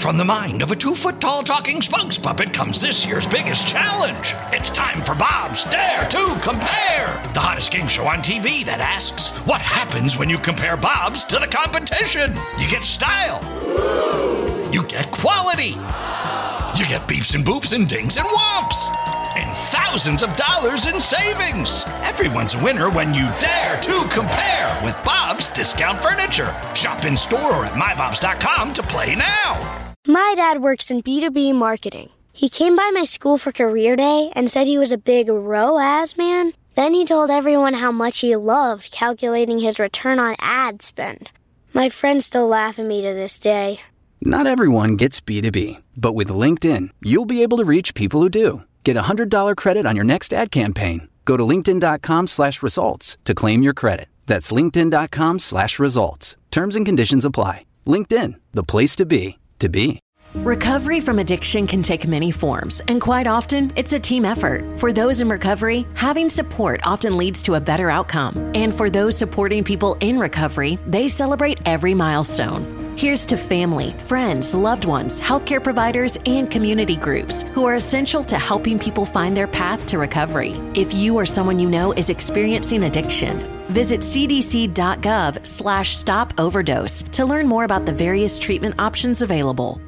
From the mind of a 2-foot-tall talking spokes puppet comes this year's biggest challenge. It's time for Bob's Dare to Compare, the hottest game show on TV that asks, what happens when you compare Bob's to the competition? You get style. You get quality. You get beeps and boops and dings and whomps. And thousands of dollars in savings. Everyone's a winner when you dare to compare with Bob's Discount Furniture. Shop in store or at mybobs.com to play now. My dad works in B2B marketing. He came by my school for career day and said he was a big ROAS man. Then he told everyone how much he loved calculating his return on ad spend. My friends still laugh at me to this day. Not everyone gets B2B, but with LinkedIn, you'll be able to reach people who do. Get a $100 credit on your next ad campaign. Go to linkedin.com/results to claim your credit. That's linkedin.com/results. Terms and conditions apply. LinkedIn, the place to be, to be. Recovery from addiction can take many forms, and quite often, it's a team effort. For those in recovery, having support often leads to a better outcome. And for those supporting people in recovery, they celebrate every milestone. Here's to family, friends, loved ones, healthcare providers, and community groups who are essential to helping people find their path to recovery. If you or someone you know is experiencing addiction, visit cdc.gov/stop overdose to learn more about the various treatment options available.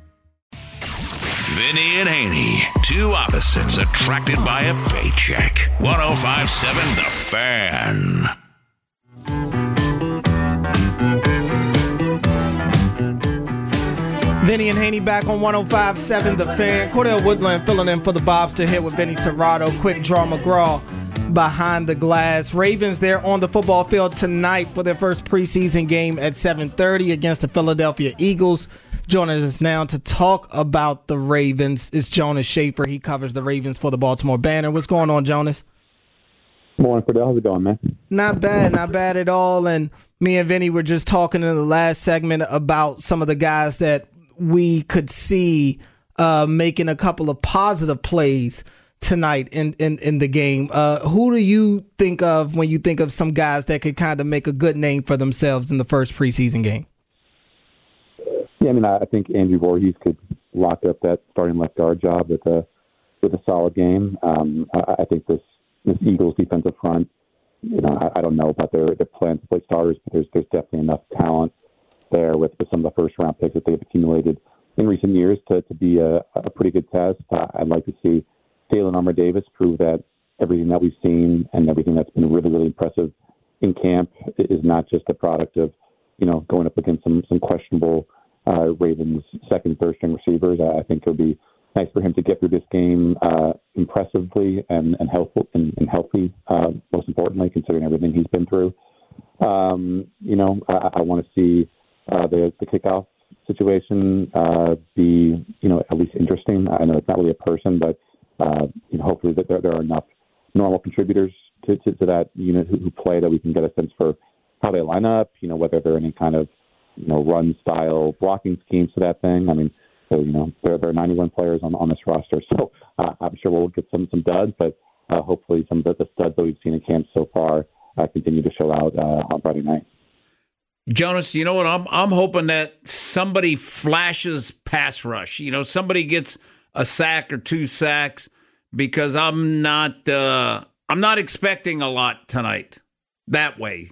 Vinny and Haney, two opposites attracted by a paycheck. 105.7 The Fan. Vinny and Haney back on 105.7 The Fan. Cordell Woodland filling in for the Bobs to hit with Vinny Serrato. Quick Draw McGraw behind the glass. Ravens, they're on the football field tonight for their first preseason game at 7:30 against the Philadelphia Eagles. Joining us now to talk about the Ravens is Jonas Shaffer. He covers the Ravens for the Baltimore Banner. What's going on, Jonas? Morning, Cordell. How's it going, man? Not bad at all. And me and Vinny were just talking in the last segment about some of the guys that we could see making a couple of positive plays tonight in the game. Who do you think of when you think of some guys that could kind of make a good name for themselves in the first preseason game? Yeah, I mean, I think Andrew Voorhees could lock up that starting left guard job with a solid game. I think this Eagles defensive front, you know, I don't know about their plans to play starters, but there's definitely enough talent there with some of the first round picks that they've accumulated in recent years to be a pretty good test. I'd like to see Jalen Armour-Davis prove that everything that we've seen and everything that's been really, really impressive in camp is not just a product of, you know, going up against some questionable Ravens second, third string receivers. I think it would be nice for him to get through this game impressively and healthy, most importantly, considering everything he's been through. You know, I want to see the kickoff situation be, you know, at least interesting. I know it's not really a person, but you know, hopefully that there are enough normal contributors to that unit who play that we can get a sense for how they line up, you know, whether there are any kind of, you know, run style blocking schemes to that thing. I mean, so, you know, there are 91 players on this roster, so I'm sure we'll get some duds, but hopefully some of the studs that we've seen in camp so far continue to show out on Friday night. Jonas, you know what? I'm hoping that somebody flashes pass rush. You know, somebody gets a sack or two sacks, because I'm not expecting a lot tonight that way.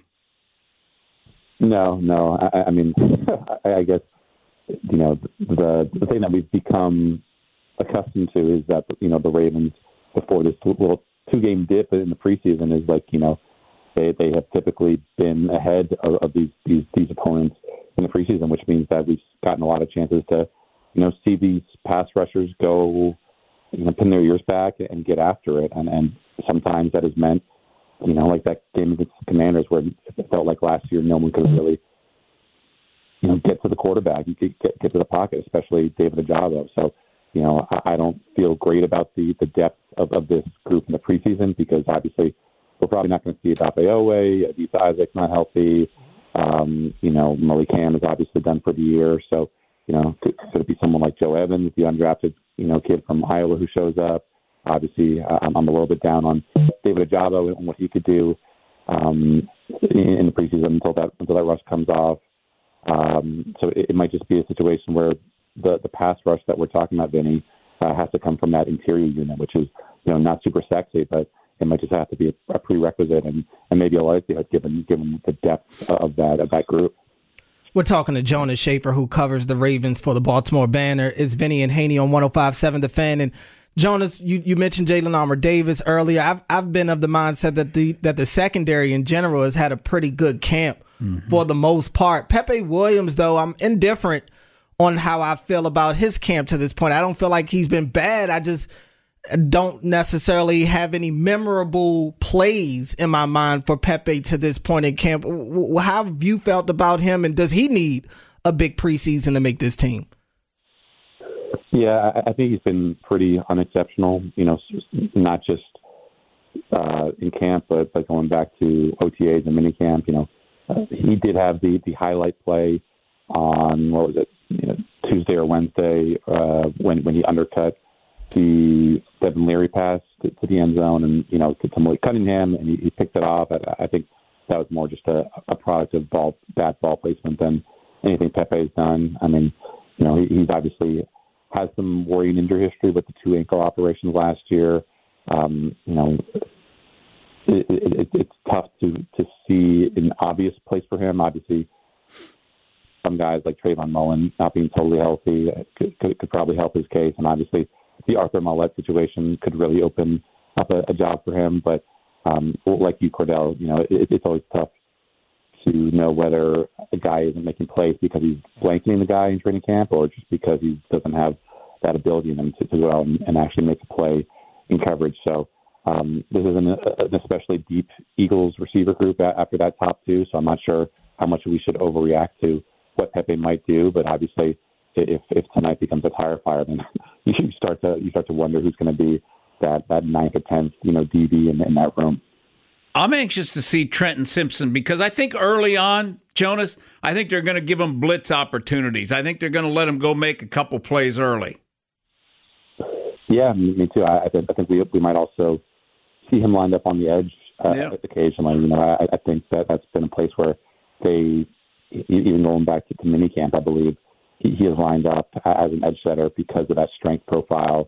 No. I mean, I guess, you know, the thing that we've become accustomed to is that, you know, the Ravens, before this little 2-game dip in the preseason, is like, you know, they have typically been ahead of these opponents in the preseason, which means that we've gotten a lot of chances to, you know, see these pass rushers go, you know, pin their ears back and get after it. And sometimes that has meant, you know, like that game against the Commanders, where it felt like last year no one could really, you know, get to the quarterback. You could get to the pocket, especially David Ojabo. So, you know, I don't feel great about the depth of this group in the preseason, because obviously we're probably not going to see Odafe Oweh. Adisa Isaac's not healthy. You know, Malik Cam is obviously done for the year. So, you know, could it be someone like Joe Evans, the undrafted, you know, kid from Iowa who shows up? Obviously, I'm a little bit down on David Ojabo and what he could do in the preseason until that rush comes off. So it might just be a situation where the pass rush that we're talking about, Vinny, has to come from that interior unit, which is, not super sexy, but it might just have to be a prerequisite and maybe a likelihood given the depth of that group. We're talking to Jonas Shaffer, who covers the Ravens for the Baltimore Banner. It's Vinny and Haney on 105.7 The Fan. And Jonas, you mentioned Jalen Armour-Davis earlier. I've been of the mindset that the secondary in general has had a pretty good camp for the most part. Pepe Williams, though, I'm indifferent on how I feel about his camp to this point. I don't feel like he's been bad. I just don't necessarily have any memorable plays in my mind for Pepe to this point in camp. How have you felt about him, and does he need a big preseason to make this team? Yeah, I think he's been pretty unexceptional, not just in camp, but going back to OTAs and minicamp. He did have the highlight play on, Tuesday or Wednesday when he undercut the Devin Leary pass to the end zone and, to Malik Cunningham, and he picked it off. I think that was more just a product of bad ball placement than anything Pepe has done. I mean, he's obviously has some worrying injury history with the 2 ankle operations last year. It's tough to see an obvious place for him. Obviously, some guys like Trayvon Mullen not being totally healthy could probably help his case, and obviously the Arthur Maulet situation could really open up a job for him. But like you, Cordell, it's always tough to know whether a guy isn't making plays because he's blanketing the guy in training camp or just because he doesn't have that ability in him to go out and actually make a play in coverage. So this is an especially deep Eagles receiver group after that top 2, so I'm not sure how much we should overreact to what Pepe might do, but obviously if tonight becomes a tire fire, then you start to wonder who's going to be that 9th or 10th DB in that room. I'm anxious to see Trenton Simpson because I think early on, Jonas, I think they're going to give him blitz opportunities. I think they're going to let him go make a couple plays early. Yeah, me too. I think we might also see him lined up on the edge occasionally. I think that's been a place where they, even going back to minicamp, I believe, he is lined up as an edge setter because of that strength profile,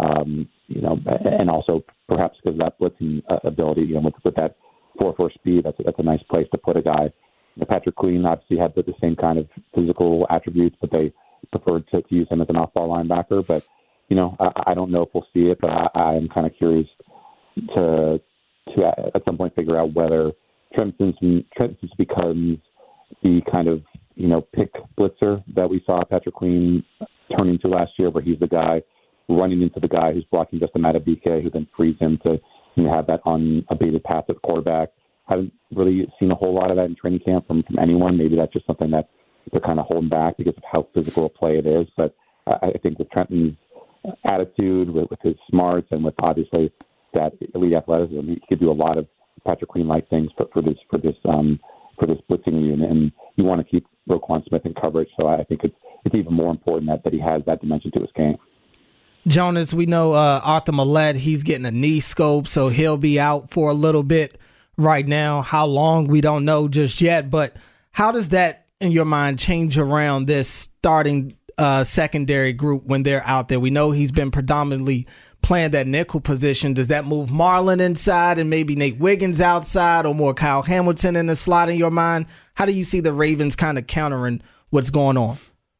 and also perhaps because of that blitzing ability, with that 4.4 speed. That's a nice place to put a guy. Patrick Queen obviously had the same kind of physical attributes, but they preferred to use him as an off-ball linebacker. But, I don't know if we'll see it, but I am kind of curious to at some point figure out whether Trent Simpson becomes the kind of, pick blitzer that we saw Patrick Queen turn into last year, where he's the guy running into the guy who's blocking Justin Madubuike, who then frees him to have that unabated pass at the quarterback. Haven't really seen a whole lot of that in training camp from anyone. Maybe that's just something that they're kind of holding back because of how physical a play it is. But I think with Trenton's attitude, with his smarts, and with obviously that elite athleticism, he could do a lot of Patrick Queen-like things for this blitzing unit. And you want to keep Roquan Smith in coverage, so I think it's even more important that he has that dimension to his game. Jonas, we know Arthur Maulet, he's getting a knee scope, so he'll be out for a little bit right now. How long, we don't know just yet, but how does that, in your mind, change around this starting secondary group when they're out there? We know he's been predominantly playing that nickel position. Does that move Marlon inside and maybe Nate Wiggins outside, or more Kyle Hamilton in the slot in your mind? How do you see the Ravens kind of countering what's going on?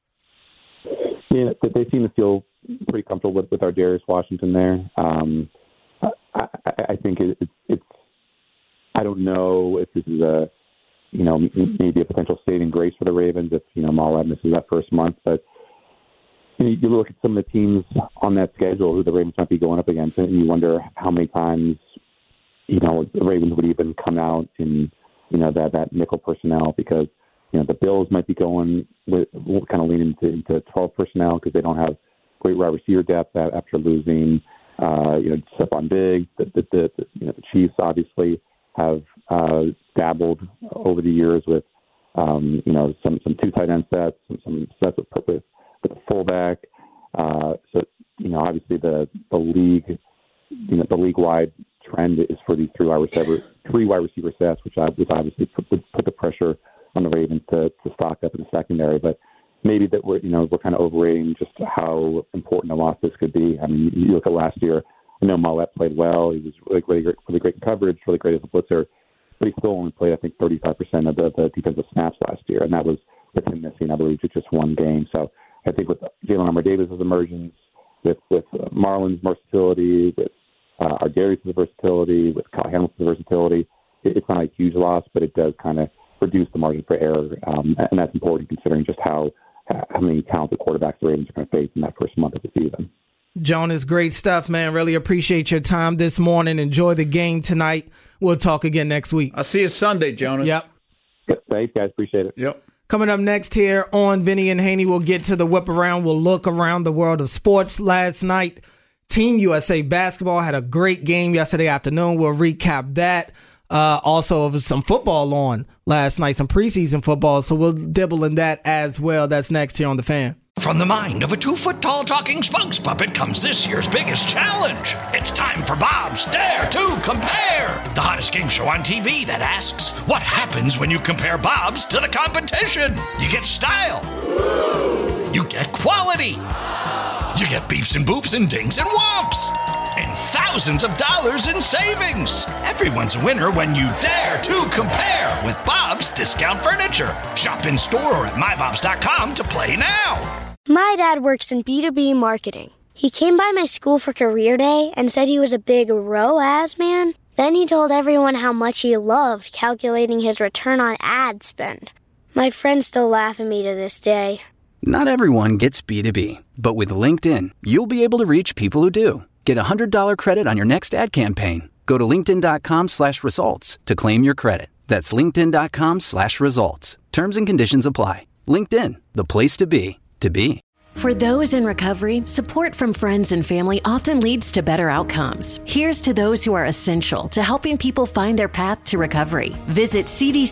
Yeah, they seem to feel pretty comfortable with our Darius Washington there. I think it's I don't know if this is maybe a potential saving grace for the Ravens if Maulet misses that first month, but you look at some of the teams on that schedule who the Ravens might be going up against, and you wonder how many times the Ravens would even come out in that nickel personnel, because the Bills might be going with kind of leaning into 12 personnel because they don't have great wide receiver depth after losing Stephon Diggs. The Chiefs obviously have dabbled over the years with some 2 tight end sets, some sets with a fullback. So obviously the league, the league-wide trend is for these 3 wide receiver sets, which obviously put the pressure on the Ravens to stock up in the secondary. But maybe that we're kind of overrating just how important a loss this could be. I mean, you look at last year. I know Mollett played well. He was really great in coverage, really great as a blitzer, but he still only played, I think, 35% of the defensive snaps last year, and that was with him missing, I believe, just one game. So I think with Jalen Armour-Davis' emergence, with Marlon's versatility, with Ar'Darius' versatility, with Kyle Hamilton's versatility, it's not a huge loss, but it does kind of reduce the margin for error, and that's important considering just how many talented quarterbacks the Ravens are going to face in that first month of the season. Jonas, great stuff, man. Really appreciate your time this morning. Enjoy the game tonight. We'll talk again next week. I'll see you Sunday, Jonas. Yep. Thanks, guys. Appreciate it. Yep. Coming up next here on Vinny and Haney, we'll get to the whip around. We'll look around the world of sports. Last night, Team USA basketball had a great game yesterday afternoon. We'll recap that. Also, some football on last night, some preseason football. So we'll dibble in that as well. That's next here on The Fan. From the mind of a 2-foot-tall talking spokes puppet comes this year's biggest challenge. It's time for Bob's Dare to Compare, the hottest game show on TV that asks, what happens when you compare Bob's to the competition? You get style. You get quality. You get beeps and boops and dings and whomps. And thousands of dollars in savings. Everyone's a winner when you dare to compare with Bob's Discount Furniture. Shop in store or at mybobs.com to play now. My dad works in B2B marketing. He came by my school for career day and said he was a big ROAS man. Then he told everyone how much he loved calculating his return on ad spend. My friends still laugh at me to this day. Not everyone gets B2B, but with LinkedIn, you'll be able to reach people who do. Get a $100 credit on your next ad campaign. Go to linkedin.com/results to claim your credit. That's linkedin.com/results. Terms and conditions apply. LinkedIn, the place to be, to be. For those in recovery, support from friends and family often leads to better outcomes. Here's to those who are essential to helping people find their path to recovery. Visit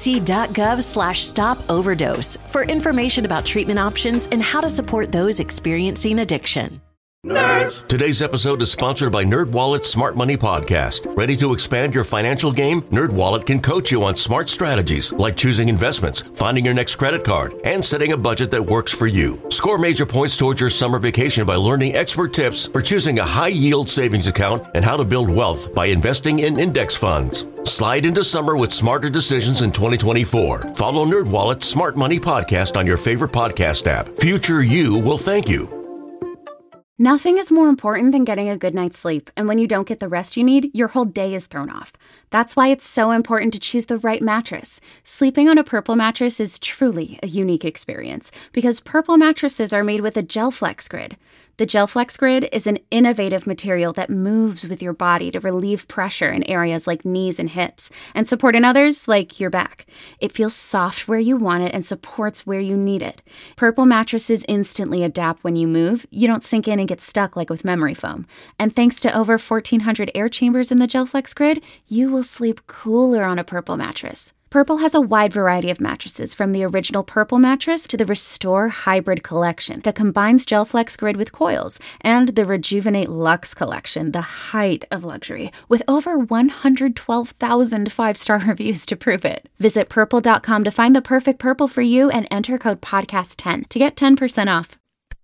cdc.gov/stop-overdose for information about treatment options and how to support those experiencing addiction. Nerds! Today's episode is sponsored by NerdWallet's Smart Money Podcast. Ready to expand your financial game? NerdWallet can coach you on smart strategies like choosing investments, finding your next credit card, and setting a budget that works for you. Score major points towards your summer vacation by learning expert tips for choosing a high-yield savings account and how to build wealth by investing in index funds. Slide into summer with smarter decisions in 2024. Follow NerdWallet's Smart Money Podcast on your favorite podcast app. Future you will thank you. Nothing is more important than getting a good night's sleep, and when you don't get the rest you need, your whole day is thrown off. That's why it's so important to choose the right mattress. Sleeping on a Purple mattress is truly a unique experience because Purple mattresses are made with a GelFlex Grid. The GelFlex Grid is an innovative material that moves with your body to relieve pressure in areas like knees and hips and support in others like your back. It feels soft where you want it and supports where you need it. Purple mattresses instantly adapt when you move. You don't sink in and get stuck like with memory foam. And thanks to over 1,400 air chambers in the GelFlex Grid, you will sleep cooler on a Purple mattress. Purple has a wide variety of mattresses, from the original Purple mattress to the Restore Hybrid collection that combines GelFlex Grid with coils, and the Rejuvenate Luxe collection, the height of luxury, with over 112,000 five-star reviews to prove it. Visit Purple.com to find the perfect Purple for you and enter code PODCAST10 to get 10% off.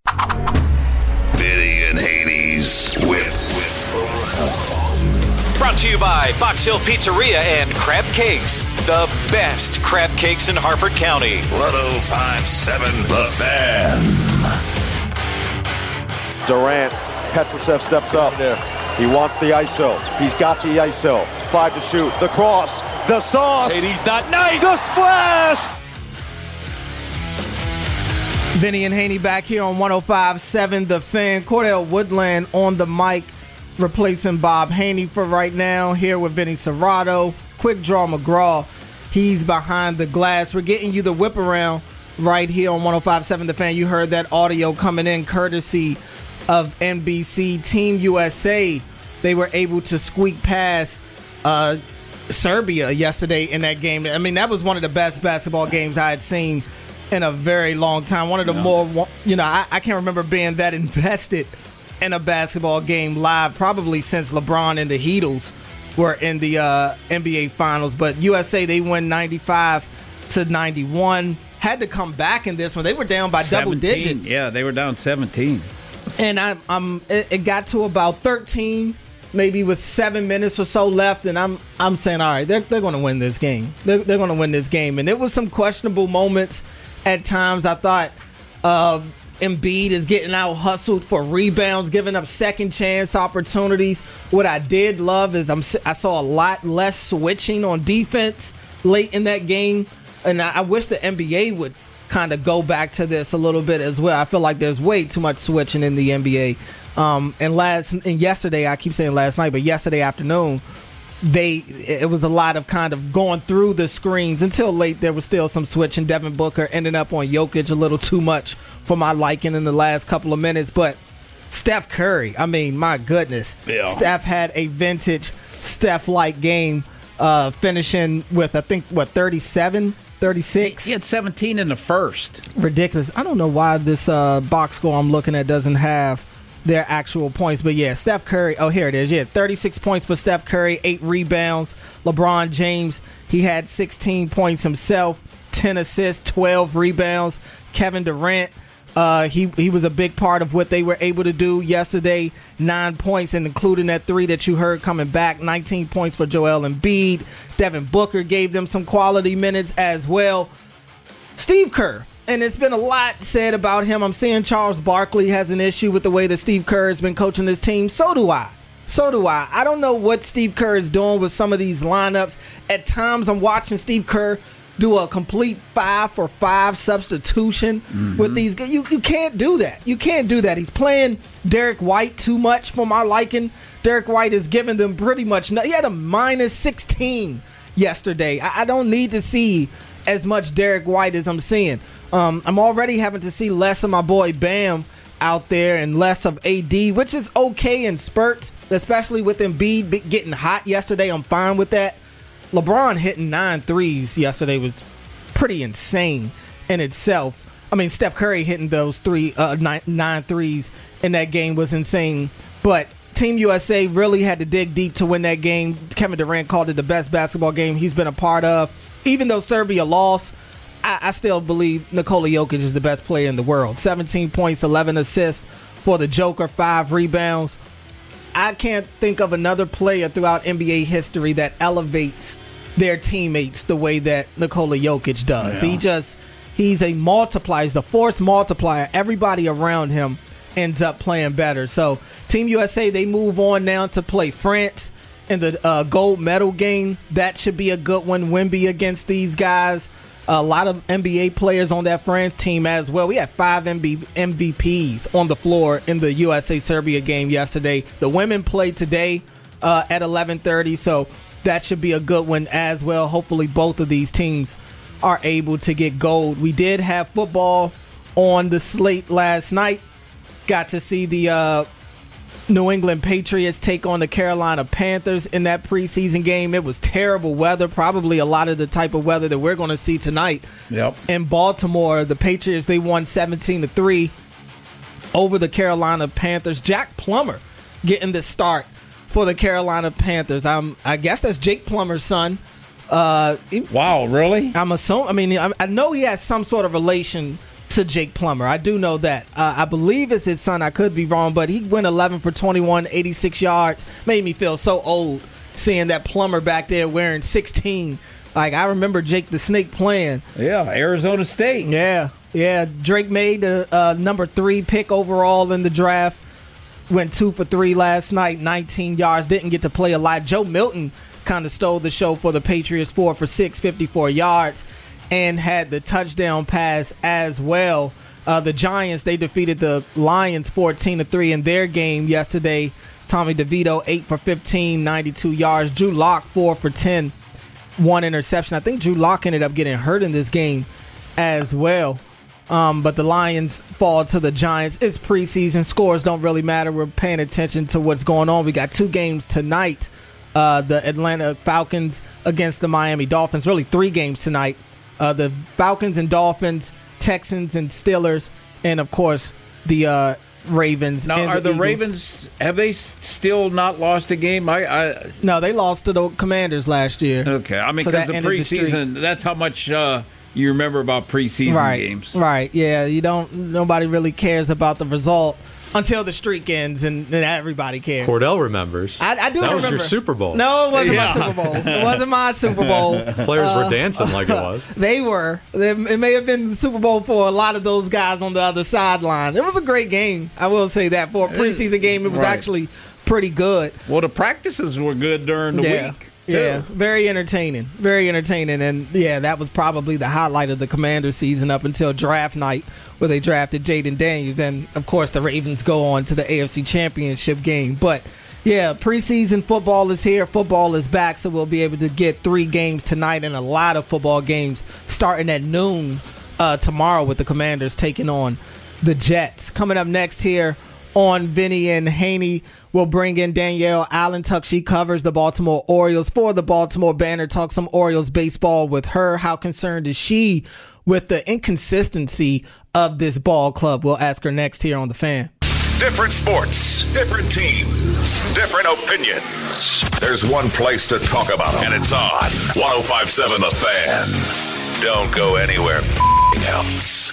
Vinny and Haney's Whip. Brought to you by Box Hill Pizzeria and Crab Cakes, the best crab cakes in Harford County. 105.7 The Fan. Durant, Petrusev steps up there. He wants the ISO. He's got the ISO. 5 to shoot. The cross. The sauce. He's not nice. The splash. Vinny and Haney back here on 105.7 The Fan. Cordell Woodland on the mic, replacing Bob Haney for right now, here with Vinny Serrato. Quick Draw McGraw, he's behind the glass. We're getting you the whip around right here on 105.7 The Fan. You heard that audio coming in courtesy of NBC. Team USA, they were able to squeak past Serbia yesterday in that game. I mean, that was one of the best basketball games I had seen in a very long time. One of the more, I can't remember being that invested in a basketball game live probably since LeBron and the Heatles were in the NBA Finals. But USA, they win 95-91. had to come back in this one. They were down by 17. double digits. Yeah, they were down 17. And it got to about 13, maybe with 7 minutes or so left, and I'm saying, all right, they're going to win this game. They're going to win this game. And there was some questionable moments at times. I thought Embiid is getting out hustled for rebounds, giving up second chance opportunities. What I did love is I saw a lot less switching on defense late in that game, and I wish the NBA would kind of go back to this a little bit as well. I feel like there's way too much switching in the NBA. And yesterday, I keep saying last night, but yesterday afternoon, it was a lot of kind of going through the screens until late. There was still some switching. Devin Booker ended up on Jokic a little too much for my liking in the last couple of minutes. But Steph Curry, I mean, my goodness. Yeah. Steph had a vintage Steph-like game, finishing with, I think, 37? 36. He had 17 in the first. Ridiculous. I don't know why this box score I'm looking at doesn't have their actual points. But, yeah, Steph Curry. Oh, here it is. Yeah, 36 points for Steph Curry, 8 rebounds. LeBron James, he had 16 points himself, 10 assists, 12 rebounds. Kevin Durant, he was a big part of what they were able to do yesterday. 9 points, and including that 3 that you heard coming back. 19 points for Joel Embiid. Devin Booker gave them some quality minutes as well. Steve Kerr, and it's been a lot said about him. I'm seeing Charles Barkley has an issue with the way that Steve Kerr has been coaching this team. So do I. I don't know what Steve Kerr is doing with some of these lineups. At times I'm watching Steve Kerr do a complete 5-for-5 substitution with these guys. You can't do that. You can't do that. He's playing Derek White too much for my liking. Derek White is giving them pretty much he had a minus 16 yesterday. I don't need to see as much Derek White as I'm seeing. I'm already having to see less of my boy Bam out there and less of AD, which is okay in spurts, especially with Embiid getting hot yesterday. I'm fine with that. LeBron hitting 9 threes yesterday was pretty insane in itself. I mean, Steph Curry hitting those 9 threes in that game was insane. But Team USA really had to dig deep to win that game. Kevin Durant called it the best basketball game he's been a part of. Even though Serbia lost, I still believe Nikola Jokic is the best player in the world. 17 points, 11 assists for the Joker, 5 rebounds. I can't think of another player throughout NBA history that elevates their teammates the way that Nikola Jokic does. Yeah. He's a multiplier. He's a force multiplier. Everybody around him ends up playing better. So Team USA, they move on now to play France in the gold medal game. That should be a good one. Wemby against these guys. A lot of NBA players on that France team as well. We had 5 MVPs on the floor in the USA-Serbia game yesterday. The women played today at 11:30, so that should be a good one as well. Hopefully both of these teams are able to get gold. We did have football on the slate last night. Got to see the New England Patriots take on the Carolina Panthers in that preseason game. It was terrible weather, probably a lot of the type of weather that we're going to see tonight. Yep. In Baltimore, the Patriots, they won 17-3 over the Carolina Panthers. Jack Plummer getting the start for the Carolina Panthers. I guess that's Jake Plummer's son. Wow, really? I'm assuming. I know he has some sort of relation to Jake Plummer. I do know that. I believe it's his son. I could be wrong, but he went 11 for 21, 86 yards. Made me feel so old seeing that Plummer back there wearing 16. Like, I remember Jake the Snake playing. Yeah, Arizona State. Yeah. Drake made the number 3 pick overall in the draft. Went 2 for 3 last night, 19 yards. Didn't get to play a lot. Joe Milton kind of stole the show for the Patriots, 4 for 6, 54 yards. And had the touchdown pass as well. The Giants, they defeated the Lions 14-3 in their game yesterday. Tommy DeVito, 8 for 15, 92 yards. Drew Lock, 4 for 10, 1 interception. I think Drew Lock ended up getting hurt in this game as well. But the Lions fall to the Giants. It's preseason. Scores don't really matter. We're paying attention to what's going on. We got 2 games tonight. The Atlanta Falcons against the Miami Dolphins. Really 3 games tonight. The Falcons and Dolphins, Texans and Steelers, and, of course, the Ravens. Now, and are the Eagles. Ravens, have they still not lost a game? No, they lost to the Commanders last year. Okay, I mean, because the preseason, that's how much you remember about preseason games. Right, yeah. Nobody really cares about the result until the streak ends, and then everybody cares. Cordell remembers. I do remember. That was your Super Bowl. No, it wasn't my Super Bowl. It wasn't my Super Bowl. Players were dancing like it was. They were. It may have been the Super Bowl for a lot of those guys on the other sideline. It was a great game. I will say that. For a preseason game, it was actually pretty good. Well, the practices were good during the week. Yeah, very entertaining. Very entertaining. And, yeah, that was probably the highlight of the Commanders season up until draft night where they drafted Jaden Daniels. And, of course, the Ravens go on to the AFC Championship game. But, yeah, preseason football is here. Football is back, so we'll be able to get 3 games tonight and a lot of football games starting at noon tomorrow with the Commanders taking on the Jets. Coming up next here on Vinny and Haney, we'll bring in Danielle Allentuck. She covers the Baltimore Orioles for the Baltimore Banner. Talk some Orioles baseball with her. How concerned is she with the inconsistency of this ball club? We'll ask her next here on The Fan. Different sports, different teams, different opinions. There's one place to talk about them, and it's on 105.7 The Fan. Don't go anywhere else.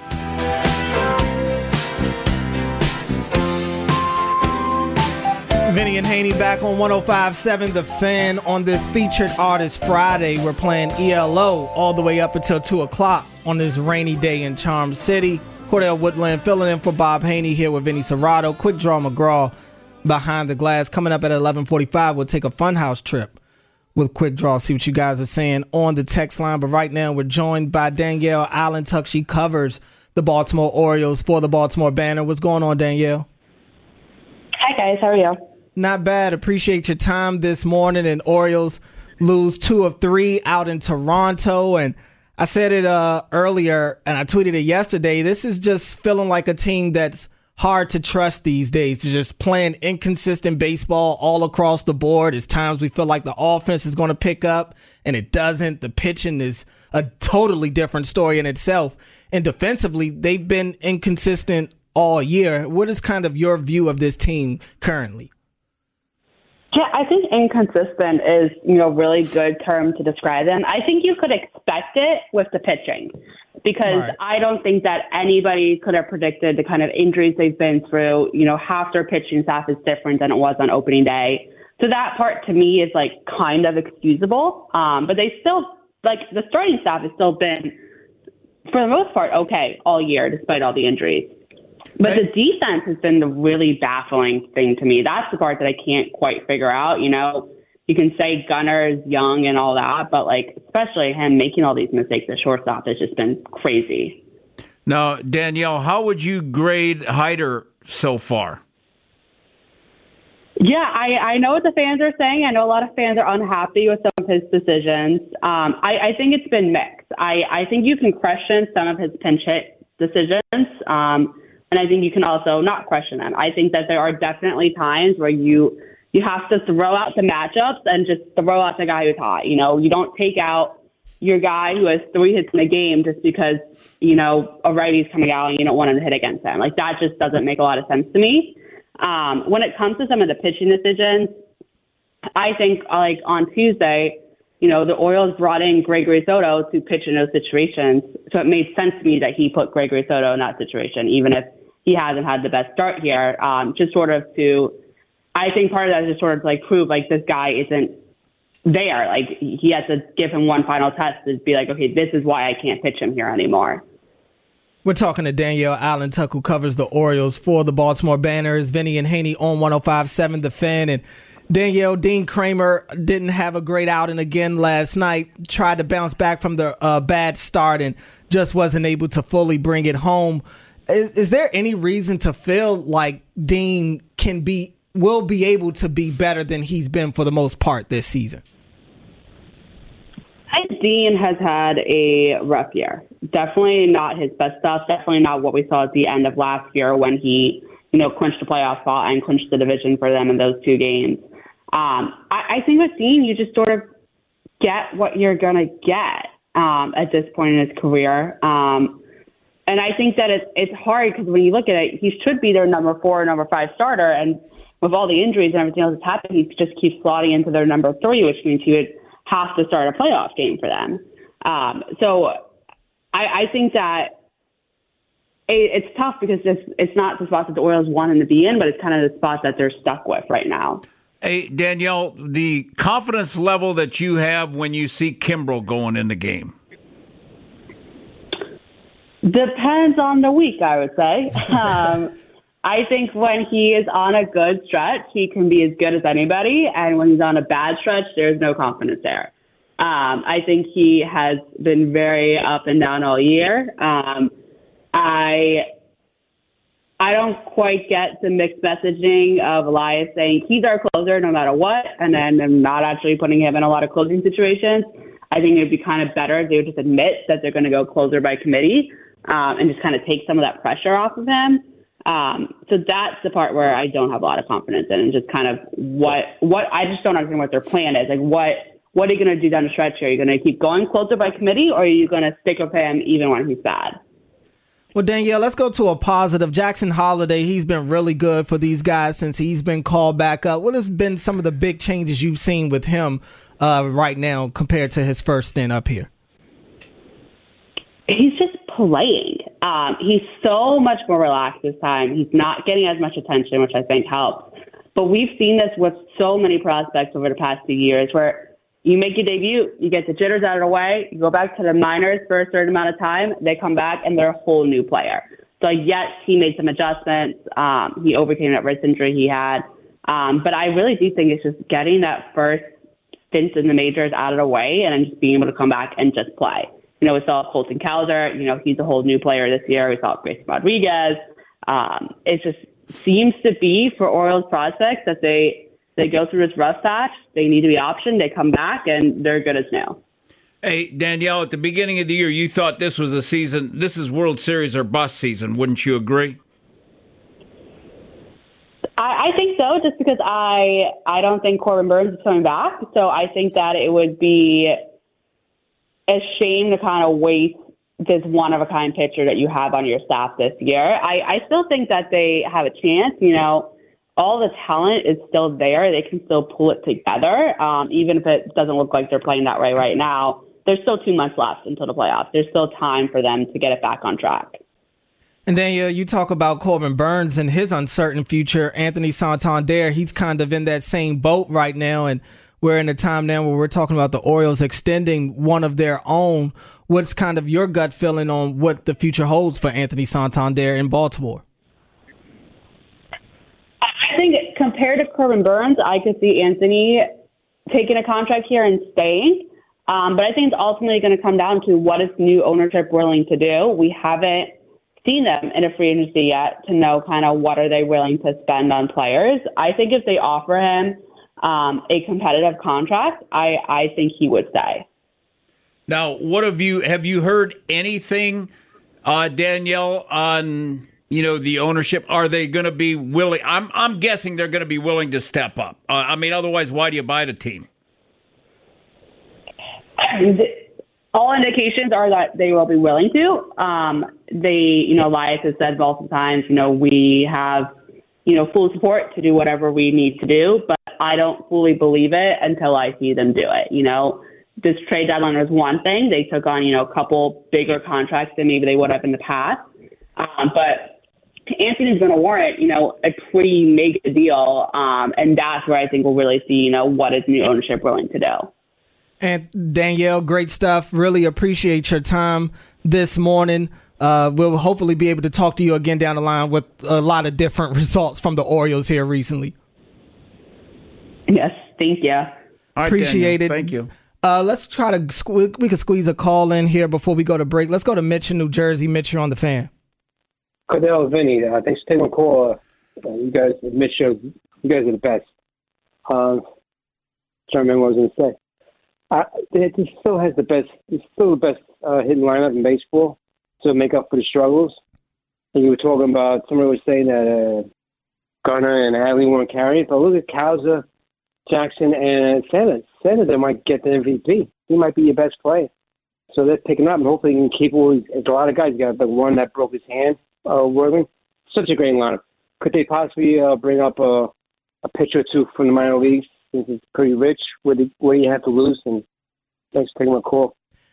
Vinny and Haney back on 105.7 The Fan on this Featured Artist Friday. We're playing ELO all the way up until 2 o'clock on this rainy day in Charm City. Cordell Woodland filling in for Bob Haney here with Vinny Serrato. Quick Draw McGraw behind the glass. Coming up at 11:45, we'll take a funhouse trip with Quick Draw. See what you guys are saying on the text line. But right now, we're joined by Danielle Allentuck. She covers the Baltimore Orioles for the Baltimore Banner. What's going on, Danielle? Hi, guys. How are you? Not bad. Appreciate your time this morning. And Orioles lose 2 of 3 out in Toronto. And I said it earlier, and I tweeted it yesterday. This is just feeling like a team that's hard to trust these days. They're just playing inconsistent baseball all across the board. There's times we feel like the offense is going to pick up, and it doesn't. The pitching is a totally different story in itself. And defensively, they've been inconsistent all year. What is kind of your view of this team currently? Yeah, I think inconsistent is, really good term to describe them. I think you could expect it with the pitching because I don't think that anybody could have predicted the kind of injuries they've been through. Half their pitching staff is different than it was on opening day. So that part to me is kind of excusable. But they still, the starting staff has still been, for the most part, okay all year despite all the injuries. But the defense has been the really baffling thing to me. That's the part that I can't quite figure out. You can say Gunnar is young and all that, but especially him making all these mistakes at shortstop has just been crazy. Now, Danielle, how would you grade Hyder so far? Yeah, I know what the fans are saying. I know a lot of fans are unhappy with some of his decisions. I think it's been mixed. I think you can question some of his pinch hit decisions. And I think you can also not question them. I think that there are definitely times where you have to throw out the matchups and just throw out the guy who's hot. You don't take out your guy who has 3 hits in a game just because, a righty's coming out and you don't want him to hit against him. That just doesn't make a lot of sense to me. When it comes to some of the pitching decisions, I think on Tuesday, the Orioles brought in Gregory Soto to pitch in those situations. So it made sense to me that he put Gregory Soto in that situation, even if he hasn't had the best start here, just sort of I think part of that is just sort of prove this guy isn't there. He has to give him one final test to be okay, this is why I can't pitch him here anymore. We're talking to Danielle Allentuck, who covers the Orioles for the Baltimore Banners. Vinny and Haney on 105.7 The Fan. And Danielle, Dean Kramer didn't have a great outing again last night. Tried to bounce back from the bad start and just wasn't able to fully bring it home. Is there any reason to feel like Dean will be able to be better than he's been for the most part this season? I think Dean has had a rough year. Definitely not his best stuff. Definitely not what we saw at the end of last year when he, clinched the playoff spot and clinched the division for them in those 2 games. I think with Dean, you just sort of get what you're going to get at this point in his career. And I think that it's hard because when you look at it, he should be their number 4 or number 5 starter. And with all the injuries and everything else that's happened, he just keeps slotting into their number 3, which means he would have to start a playoff game for them. So I think that it's tough because it's not the spot that the Orioles wanted to be in, but it's kind of the spot that they're stuck with right now. Hey, Danielle, the confidence level that you have when you see Kimbrel going in the game? Depends on the week, I would say. I think when he is on a good stretch, he can be as good as anybody. And when he's on a bad stretch, there's no confidence there. I think he has been very up and down all year. I don't quite get the mixed messaging of Elias saying he's our closer no matter what, and then them not actually putting him in a lot of closing situations. I think it would be kind of better if they would just admit that they're going to go closer by committee and just kind of take some of that pressure off of him. So that's the part where I don't have a lot of confidence in, and just kind of what I just don't understand what their plan is. Like, what are you going to do down the stretch here? Are you going to keep going closer by committee, or are you going to stick with him even when he's bad? Well, Danielle, let's go to a positive. Jackson Holiday, he's been really good for these guys since he's been called back up. What has been some of the big changes you've seen with him right now compared to his first stint up here? He's just playing. He's so much more relaxed this time. He's not getting as much attention, which I think helps. But we've seen this with so many prospects over the past 2 years where you make your debut, you get the jitters out of the way, you go back to the minors for a certain amount of time, they come back, and they're a whole new player. So, yes, he made some adjustments. He overcame that wrist injury he had. But I really do think it's just getting that first stint in the majors out of the way and then just being able to come back and just play. You know, we saw Colton Cowser. You know, he's a whole new player this year. We saw Grayson Rodriguez. It just seems to be for Orioles prospects that they go through this rough patch, they need to be optioned, they come back, and they're good as new. Hey, Danielle, at the beginning of the year, you thought this was a season, this is World Series or bust season. Wouldn't you agree? I think so, just because I don't think Corbin Burnes is coming back. So I think that it would be a shame to kind of waste this one-of-a-kind pitcher that you have on your staff this year. I still think that they have a chance, you know. All the talent is still there. They can still pull it together, even if it doesn't look like they're playing that way right now. There's still 2 months left until the playoffs. There's still time for them to get it back on track. And Daniel, you talk about Corbin Burnes and his uncertain future. Anthony Santander, he's kind of in that same boat right now, and we're in a time now where we're talking about the Orioles extending one of their own. What's kind of your gut feeling on what the future holds for Anthony Santander in Baltimore? I think compared to Corbin Burnes, I could see Anthony taking a contract here and staying. But I think it's ultimately going to come down to what is new ownership willing to do. We haven't seen them in a free agency yet to know kind of what are they willing to spend on players. I think if they offer him a competitive contract, I think he would stay. Now, what have you heard anything, Danielle, on the ownership? Are they going to be willing? I'm guessing they're going to be willing to step up. Otherwise, why do you buy the team? All indications are that they will be willing to. Elias has said multiple times, we have, full support to do whatever we need to do, but I don't fully believe it until I see them do it. This trade deadline was one thing. They took on, a couple bigger contracts than maybe they would have in the past. But Anthony's going to warrant, a pretty mega deal. And that's where I think we'll really see, what is new ownership willing to do. And Danielle, great stuff. Really appreciate your time this morning. We'll hopefully be able to talk to you again down the line with a lot of different results from the Orioles here recently. Yes, thank you. All right, appreciate Daniel, it. Thank you. Let's try to we could squeeze a call in here before we go to break. Let's go to Mitch in New Jersey. Mitch, you're on the Fan. Cordell, Vinny, thanks for taking my call. You guys, Mitch, you guys are the best. Trying to remember what I was going to say. It still has the best. It's still the best hitting lineup in baseball to make up for the struggles. And you were talking about, somebody was saying that Garner and Adley weren't carrying it, but look at Cowser, Jackson, and Sanders. Sanders, they might get the MVP. He might be your best player. So they're picking up, and hopefully he can keep all these. There's a lot of guys. You got the one that broke his hand, Worthing. Such a great lineup. Could they possibly bring up a pitcher or two from the minor leagues, since it's pretty rich? What do you have to lose? And thanks for taking my call.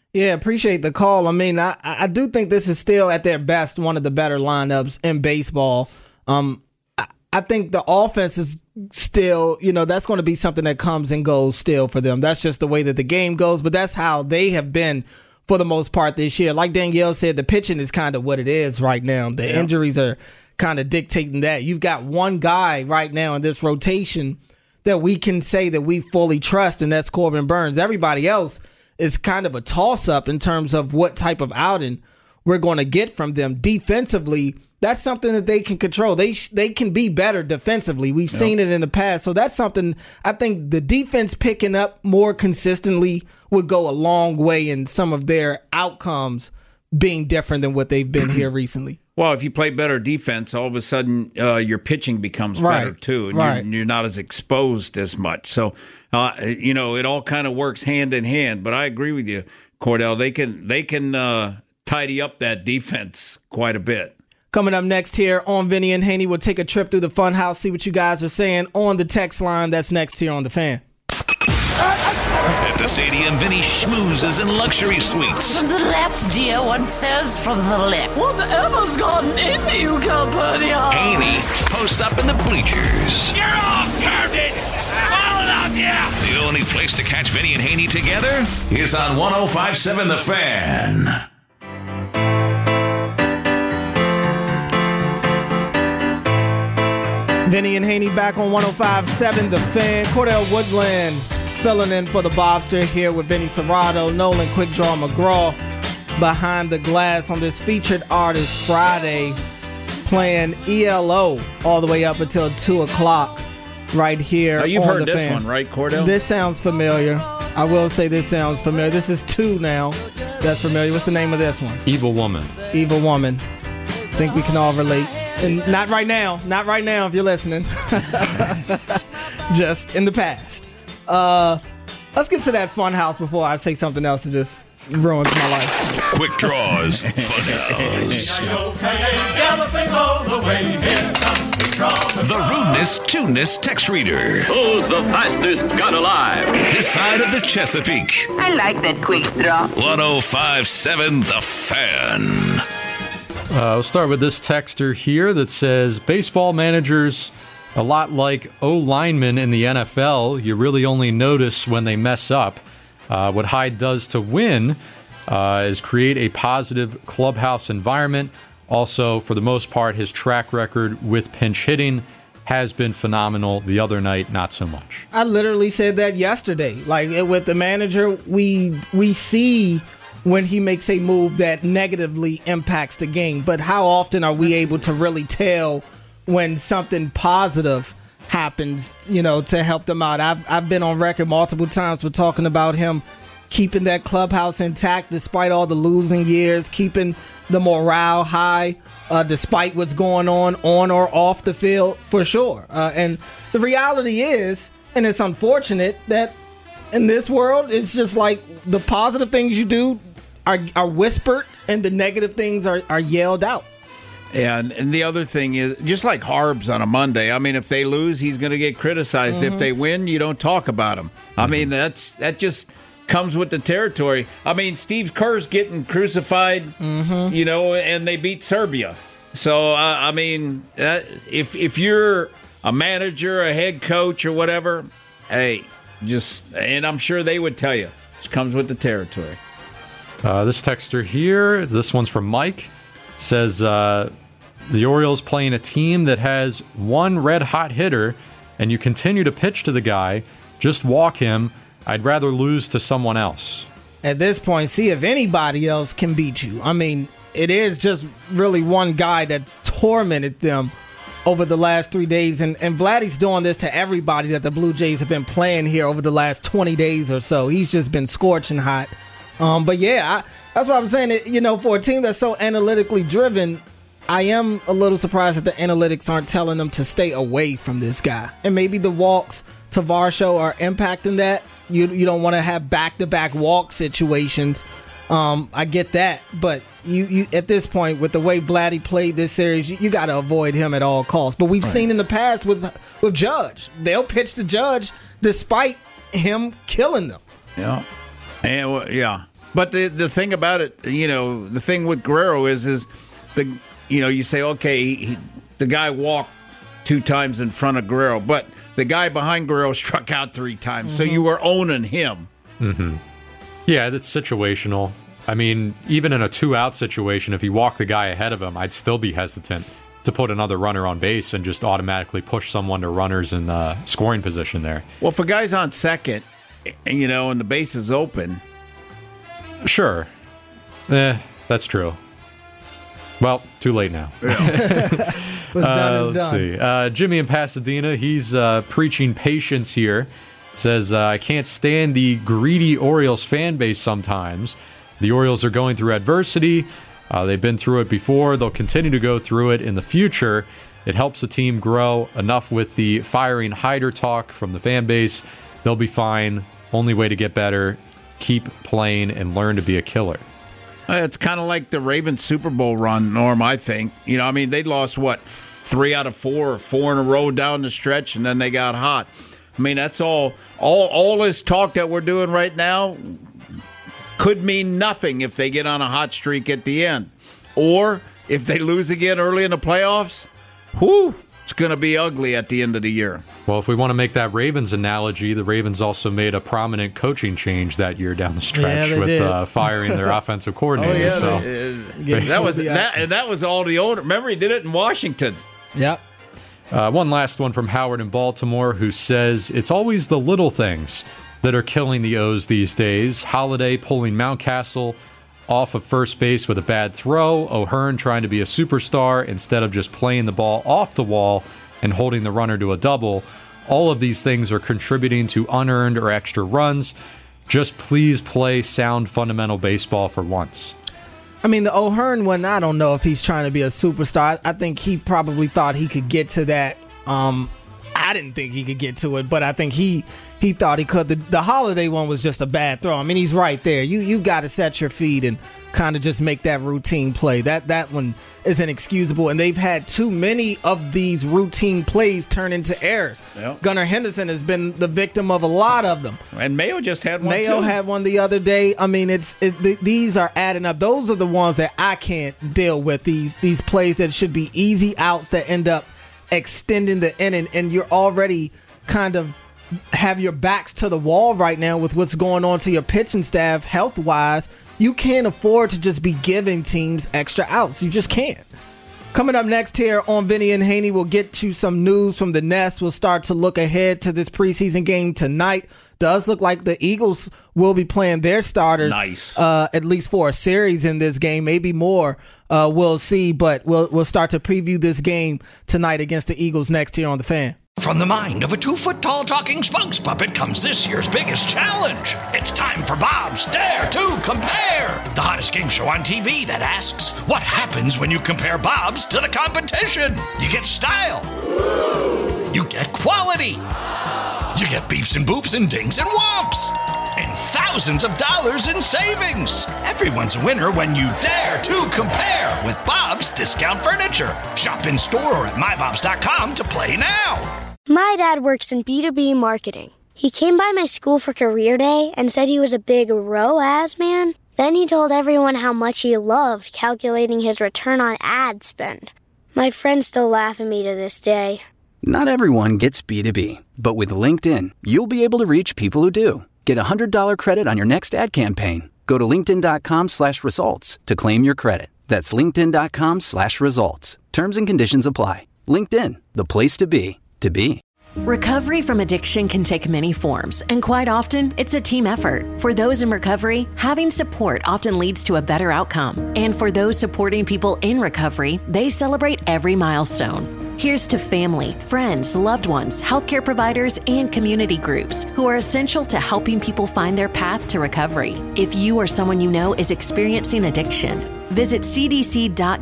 Yeah, appreciate the call. I mean, I do think this is still at their best one of the better lineups in baseball. I think the offense is still, that's going to be something that comes and goes still for them. That's just the way that the game goes, but that's how they have been for the most part this year. Like Danielle said, the pitching is kind of what it is right now. The injuries are kind of dictating that. You've got one guy right now in this rotation that we can say that we fully trust, and that's Corbin Burns. Everybody else is kind of a toss-up in terms of what type of outing we're going to get from them. Defensively, that's something that they can control. They can be better defensively. We've seen it in the past. So that's something I think the defense picking up more consistently would go a long way in some of their outcomes being different than what they've been here recently. Well, if you play better defense, all of a sudden your pitching becomes better too, and you're not as exposed as much. So, it all kind of works hand in hand. But I agree with you, Cordell. They can tidy up that defense quite a bit. Coming up next here on Vinny and Haney, we'll take a trip through the fun house, see what you guys are saying on the text line. That's next here on The Fan. At the stadium, Vinny schmoozes in luxury suites. From the left, dear. One serves from the left. Whatever's gotten into you, Calpurnia? Haney post up in the bleachers. You're off, Carden! All of you! The only place to catch Vinny and Haney together is on 105.7 The Fan. Vinny and Haney back on 105.7 The Fan. Cordell Woodland filling in for the Bobster here with Vinny Serrato, Nolan Quick Draw McGraw behind the glass on this Featured Artist Friday, playing ELO all the way up until 2 o'clock right here. Now, you've on heard the this Fan. one, right, Cordell? This sounds familiar. I will say this sounds familiar. This is 2 now. That's familiar. What's the name of this one? Evil Woman. Evil Woman. Think we can all relate. And not right now. Not right now if you're listening. Just in the past. Let's get to that fun house before I say something else that just ruins my life. Quick Draws Fun House. The rudeness, tuneness text reader. Who's the fastest gun alive? This side of the Chesapeake. I like that quick draw. 105.7 The Fan. We'll start with this texter here that says, baseball managers, a lot like O-linemen in the NFL, you really only notice when they mess up. What Hyde does to win is create a positive clubhouse environment. Also, for the most part, his track record with pinch hitting has been phenomenal. The other night, not so much. I literally said that yesterday. Like, with the manager, we see when he makes a move that negatively impacts the game. But how often are we able to really tell when something positive happens, to help them out? I've been on record multiple times for talking about him keeping that clubhouse intact despite all the losing years, keeping the morale high despite what's going on or off the field, for sure. And the reality is, and it's unfortunate, that in this world, it's just like the positive things you do are whispered and the negative things are yelled out. And the other thing is, just like Harbs on a Monday, I mean, if they lose, he's going to get criticized. If they win, you don't talk about them. I mean, that just comes with the territory. I mean, Steve Kerr's getting crucified, and they beat Serbia. So, I mean, if you're a manager, a head coach, or whatever, hey, and I'm sure they would tell you, it comes with the territory. This texter here, this one's from Mike, says the Orioles playing a team that has one red-hot hitter, and you continue to pitch to the guy, just walk him. I'd rather lose to someone else. At this point, see if anybody else can beat you. I mean, it is just really one guy that's tormented them over the last 3 days, and Vladdy's doing this to everybody that the Blue Jays have been playing here over the last 20 days or so. He's just been scorching hot. But yeah, that's what I'm saying. For a team that's so analytically driven, I am a little surprised that the analytics aren't telling them to stay away from this guy. And maybe the walks to Varsho are impacting that. You don't want to have back-to-back walk situations. I get that, but you at this point, with the way Vladdy played this series, you got to avoid him at all costs. But we've seen in the past with Judge, they'll pitch to Judge despite him killing them. Yeah. But the thing about it, the thing with Guerrero is you say, okay, the guy walked 2 times in front of Guerrero, but the guy behind Guerrero struck out 3 times, so you were owning him. Mm-hmm. Yeah, that's situational. I mean, even in a 2-out situation, if you walk the guy ahead of him, I'd still be hesitant to put another runner on base and just automatically push someone to runners in the scoring position there. Well, if a guy's on second, and the base is open. Sure. That's true. Well, too late now. What's done is done. Let's see. Jimmy in Pasadena, he's preaching patience here. Says, I can't stand the greedy Orioles fan base sometimes. The Orioles are going through adversity. They've been through it before. They'll continue to go through it in the future. It helps the team grow. Enough with the firing Hyder talk from the fan base. They'll be fine. Only way to get better, keep playing and learn to be a killer. It's kind of like the Ravens Super Bowl run, Norm, I think. They lost, 3 out of 4 or 4 in a row down the stretch, and then they got hot. I mean, that's all this talk that we're doing right now could mean nothing if they get on a hot streak at the end. Or if they lose again early in the playoffs, it's going to be ugly at the end of the year. Well, if we want to make that Ravens analogy, the Ravens also made a prominent coaching change that year down the stretch with firing their offensive coordinator. That was all the older. Remember, he did it in Washington. Yep. One last one from Howard in Baltimore, who says, it's always the little things that are killing the O's these days. Holiday pulling Mountcastle off of first base with a bad throw. O'Hearn trying to be a superstar instead of just playing the ball off the wall and holding the runner to a double. All of these things are contributing to unearned or extra runs. Just please play sound fundamental baseball for once. I mean, the O'Hearn one, I don't know if he's trying to be a superstar. I think he probably thought he could get to that. I didn't think he could get to it, but I think he thought he could. The Holiday one was just a bad throw. I mean, he's right there. You got to set your feet and kind of just make that routine play. That one is inexcusable, and they've had too many of these routine plays turn into errors. Yep. Gunnar Henderson has been the victim of a lot of them. And Mayo just had one, Mayo had one the other day. I mean, these are adding up. Those are the ones that I can't deal with, these plays that should be easy outs that end up extending the inning, and you're already kind of have your backs to the wall right now with what's going on to your pitching staff health-wise. You can't afford to just be giving teams extra outs. You just can't. Coming up next here on Benny and Haney, we'll get you some news from the Nest. We'll start to look ahead to this preseason game tonight. Does look like the Eagles will be playing their starters, at least for a series in this game, maybe more. We'll see, but we'll start to preview this game tonight against the Eagles next here on The Fan. From the mind of a 2-foot-tall talking spokes puppet comes this year's biggest challenge. It's time for Bob's Dare to Compare, the hottest game show on TV that asks, what happens when you compare Bob's to the competition? You get style. You get quality. You get beeps and boops and dings and whomps. And thousands of dollars in savings. Everyone's a winner when you dare to compare with Bob's Discount Furniture. Shop in store or at mybobs.com to play now. My dad works in B2B marketing. He came by my school for career day and said he was a big ROAS man. Then he told everyone how much he loved calculating his return on ad spend. My friends still laugh at me to this day. Not everyone gets B2B, but with LinkedIn, you'll be able to reach people who do. Get a $100 credit on your next ad campaign. Go to linkedin.com/results to claim your credit. That's linkedin.com/results. Terms and conditions apply. LinkedIn, the place to be, to be. Recovery from addiction can take many forms, and quite often, it's a team effort. For those in recovery, having support often leads to a better outcome. And for those supporting people in recovery, they celebrate every milestone. Here's to family, friends, loved ones, healthcare providers, and community groups who are essential to helping people find their path to recovery. If you or someone you know is experiencing addiction, visit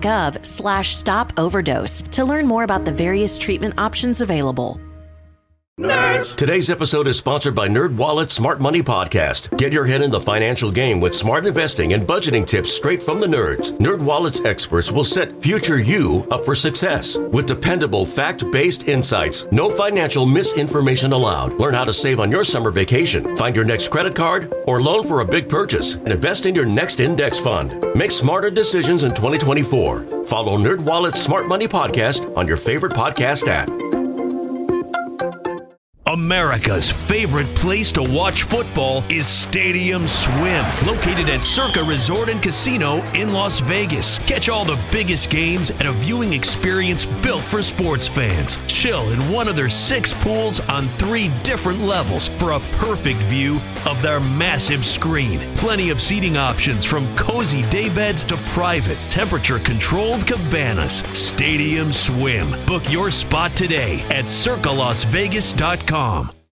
cdc.gov/stop overdose to learn more about the various treatment options available. Nerds. Today's episode is sponsored by NerdWallet's Smart Money Podcast. Get your head in the financial game with smart investing and budgeting tips straight from the nerds. NerdWallet's experts will set future you up for success with dependable, fact-based insights. No financial misinformation allowed. Learn how to save on your summer vacation, find your next credit card, or loan for a big purchase, and invest in your next index fund. Make smarter decisions in 2024. Follow NerdWallet's Smart Money Podcast on your favorite podcast app. America's favorite place to watch football is Stadium Swim, located at Circa Resort and Casino in Las Vegas. Catch all the biggest games at a viewing experience built for sports fans. Chill in one of their 6 pools on 3 different levels for a perfect view of their massive screen. Plenty of seating options from cozy daybeds to private, temperature-controlled cabanas. Stadium Swim. Book your spot today at circalasvegas.com.